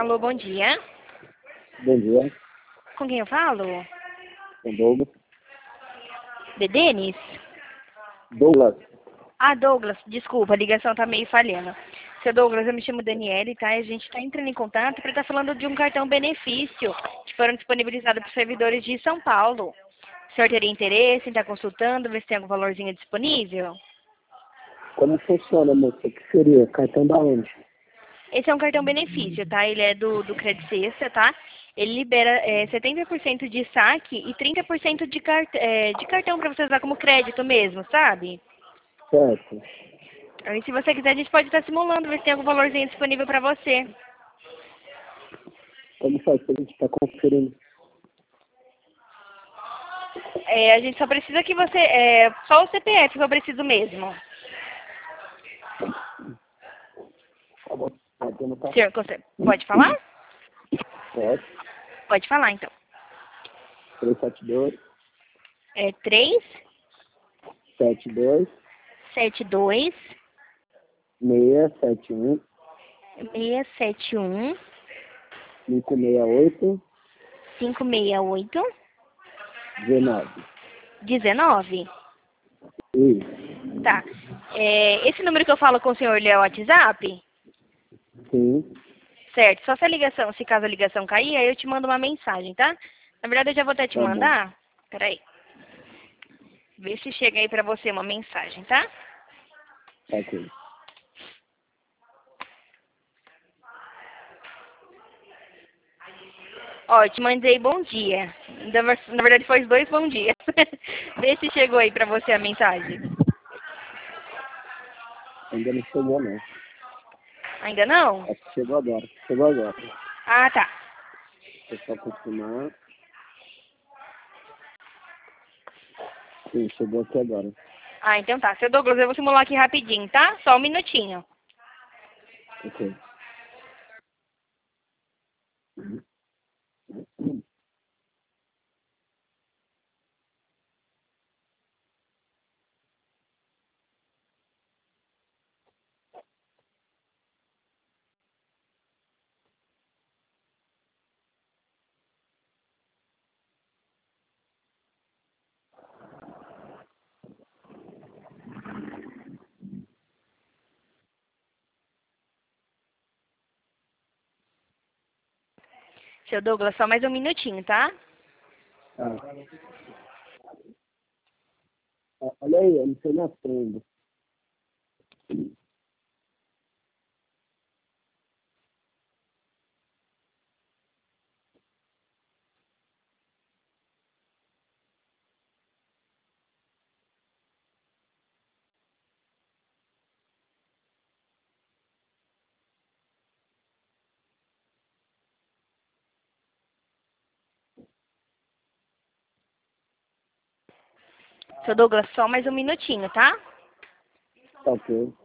Alô, bom dia. Bom dia, Com quem eu falo? com Douglas. De Denis? Douglas, Ah, Douglas, desculpa, a ligação tá meio falhando. Seu Douglas, eu me chamo Daniele, tá? E a gente tá entrando em contato para estar falando de um cartão benefício que foram disponibilizados para os servidores de São Paulo. O senhor teria interesse em estar consultando, ver se tem algum valorzinho disponível? como funciona, moça? O que seria? Cartão da onde? Esse é um cartão benefício, tá? Ele é do Credit Sexta, tá? Ele libera 70% de saque e 30% de cartão para você usar como crédito mesmo, sabe? Certo. Aí, se você quiser, a gente pode estar simulando, ver se tem algum valorzinho disponível para você. Como faz pra gente estar conferindo? A gente só precisa que você... só o CPF que eu preciso mesmo. Tá bom. Pode anotar? Senhor, você pode falar? Pode. Pode falar, então. 372, É 3, 72, 72, 671, 671, 568, 568, 19. 19. Isso. Tá. Esse número que eu falo com o senhor, ele é o WhatsApp? Sim. Certo. Só se a ligação, se caso a ligação cair, aí eu te mando uma mensagem, tá? Na verdade, eu já vou até te Tá bom. mandar. Peraí. Vê se chega aí pra você uma mensagem, tá? Tá ok. Ó, eu te mandei bom dia. Na verdade, foi os dois bom dias. Vê se chegou aí pra você a mensagem. Ainda não chegou, não. Ainda não? Acho que chegou agora. Chegou agora. Ah, tá. Deixa eu só confirmar. Sim, chegou aqui agora. Ah, então tá. Seu Douglas, eu vou simular aqui rapidinho, tá? Só um minutinho. Ok. Seu Douglas, só mais um minutinho, tá? Ah. Olha aí, eu não sei na frente. Seu Douglas, só mais um minutinho, tá? Tá ok.